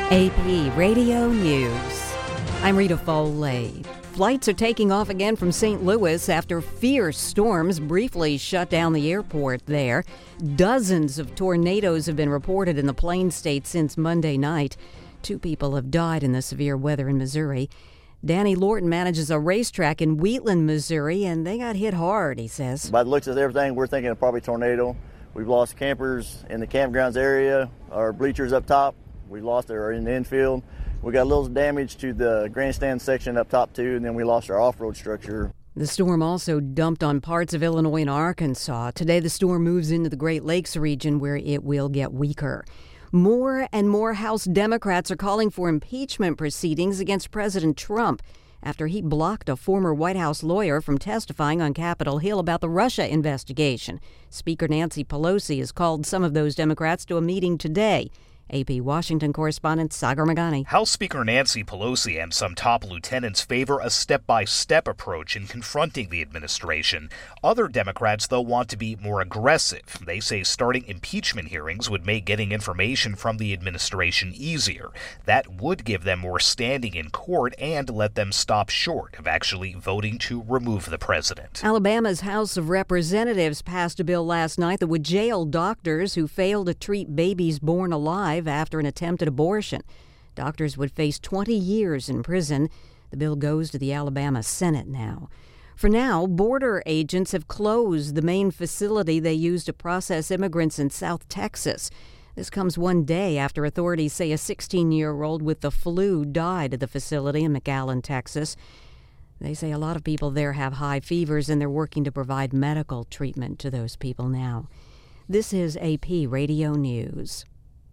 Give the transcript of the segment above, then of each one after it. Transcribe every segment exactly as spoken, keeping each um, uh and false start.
A P Radio News. I'm Rita Foley. Flights are taking off again from Saint Louis after fierce storms briefly shut down the airport there. Dozens of tornadoes have been reported in the Plain State since Monday night. Two people have died in the severe weather in Missouri. Danny Lorton manages a racetrack in Wheatland, Missouri, and they got hit hard, he says. By the looks of everything, we're thinking of probably tornado. We've lost campers in the campgrounds area, our bleachers up top. We lost our in the infield. We got a little damage to the grandstand section up top, too, and then we lost our off-road structure. The storm also dumped on parts of Illinois and Arkansas. Today, the storm moves into the Great Lakes region where it will get weaker. More and more House Democrats are calling for impeachment proceedings against President Trump after he blocked a former White House lawyer from testifying on Capitol Hill about the Russia investigation. Speaker Nancy Pelosi has called some of those Democrats to a meeting today. A P Washington correspondent Sagar Magani. House Speaker Nancy Pelosi and some top lieutenants favor a step-by-step approach in confronting the administration. Other Democrats, though, want to be more aggressive. They say starting impeachment hearings would make getting information from the administration easier. That would give them more standing in court and let them stop short of actually voting to remove the president. Alabama's House of Representatives passed a bill last night that would jail doctors who fail to treat babies born alive after an attempted abortion. Doctors would face twenty years in prison. The bill goes to the Alabama Senate now. For now, border agents have closed the main facility they use to process immigrants in South Texas. This comes one day after authorities say a sixteen-year-old with the flu died at the facility in McAllen, Texas. They say a lot of people there have high fevers, and they're working to provide medical treatment to those people now. This is A P Radio News.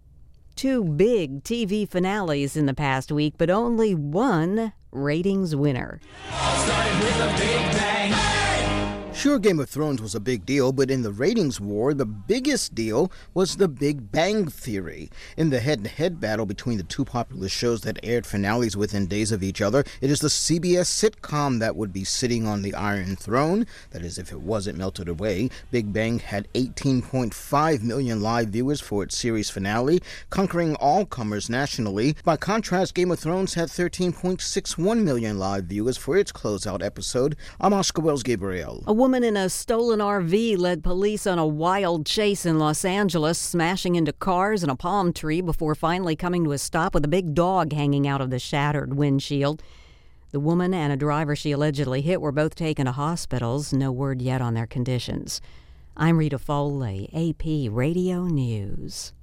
Two big T V finales in the past week, but only one ratings winner. All started with a big bang. Sure, Game of Thrones was a big deal, but in the ratings war, the biggest deal was The Big Bang Theory. In the head-to-head battle between the two popular shows that aired finales within days of each other, it is the C B S sitcom that would be sitting on the Iron Throne. That is, if it wasn't melted away. Big Bang had eighteen point five million live viewers for its series finale, conquering all comers nationally. By contrast, Game of Thrones had thirteen point six one million live viewers for its closeout episode. I'm Oscar Wells Gabriel. A woman in a stolen R V led police on a wild chase in Los Angeles, smashing into cars and a palm tree before finally coming to a stop with a big dog hanging out of the shattered windshield. The woman and a driver she allegedly hit were both taken to hospitals. No word yet on their conditions. I'm Rita Foley, A P Radio News.